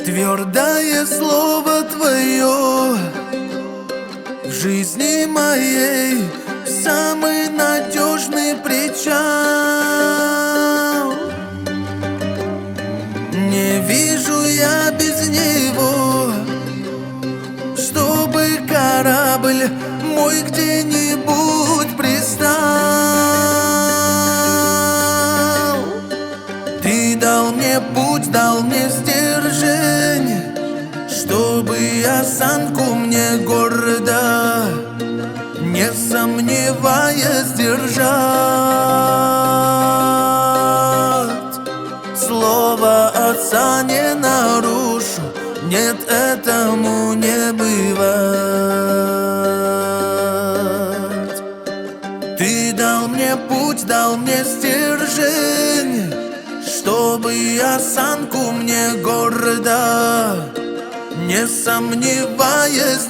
Твердое слово Твое в жизни моей самый надежный причал. Не вижу я без него, чтобы корабль мой где-нибудь пристал. Ты дал мне путь, дал мне стержень, чтобы осанку мне гордо, не сомневаясь, держать. Слово Отца не нарушу, нет, этому не бывать. Ты дал мне путь, дал мне стержень, чтобы осанку мне гордо, не сомневаясь,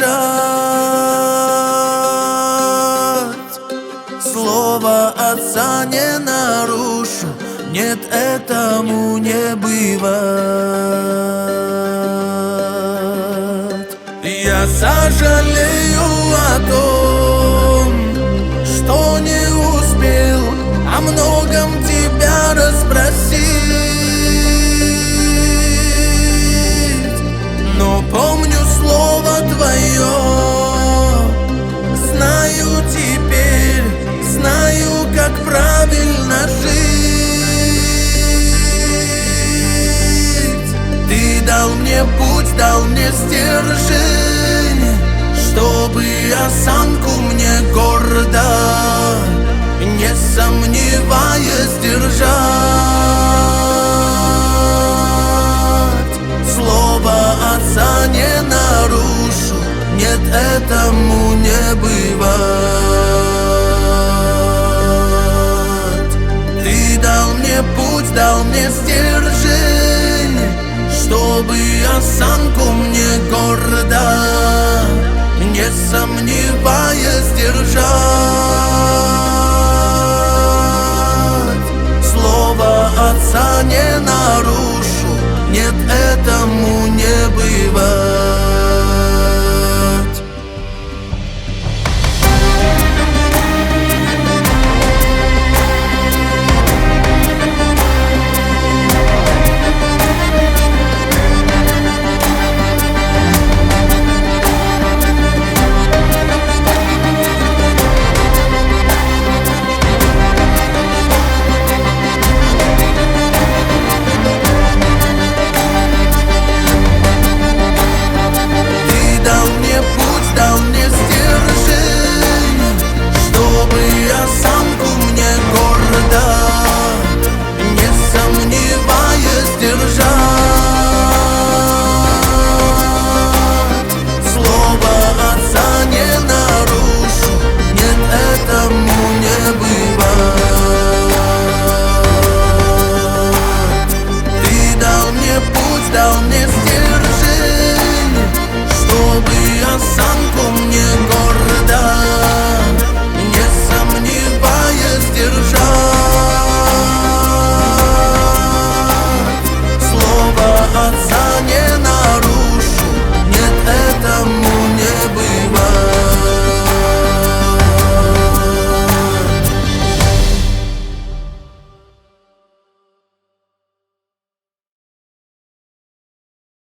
держать. Слово Отца не нарушу, нет, этому не бывать. Я сожалею о том, что не успел о многом тебя расспросить, но помню слово Твое, знаю теперь, знаю, как правильно жить. Ты дал мне путь, дал мне стержень, чтобы осанку мне гордо, не сомневаясь, держать. Слово Отца не нарушу, нет, этому не бывать. Ты дал мне путь, дал мне стержень, чтобы осанку мне гордо, не сомневаясь, держать. Слово Отца не нарушу, нет, этому не бывать. Дал мне стержень, чтобы я сам